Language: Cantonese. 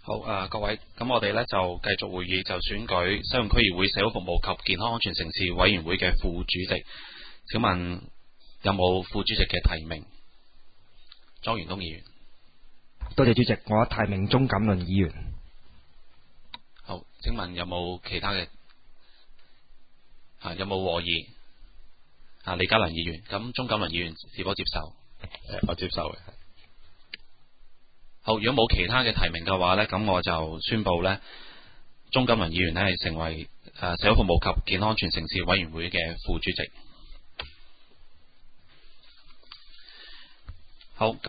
好各位，咁我哋呢就繼續會議，就選舉西貢區議會社會服務及健康安全城市委員會嘅副主席。請問有冇副主席嘅提名？莊元東議員。 多謝主席，我提名鍾錦麟議員。 好，請問有冇其他嘅？有冇和議？李家良議員，咁鍾錦麟議員是否接受？ 我接受嘅。 好，如果冇其他嘅提名嘅話呢，咁我就宣布呢，鍾錦麟議員呢係成為社會服務及健康安全城市委員會嘅副主席。好。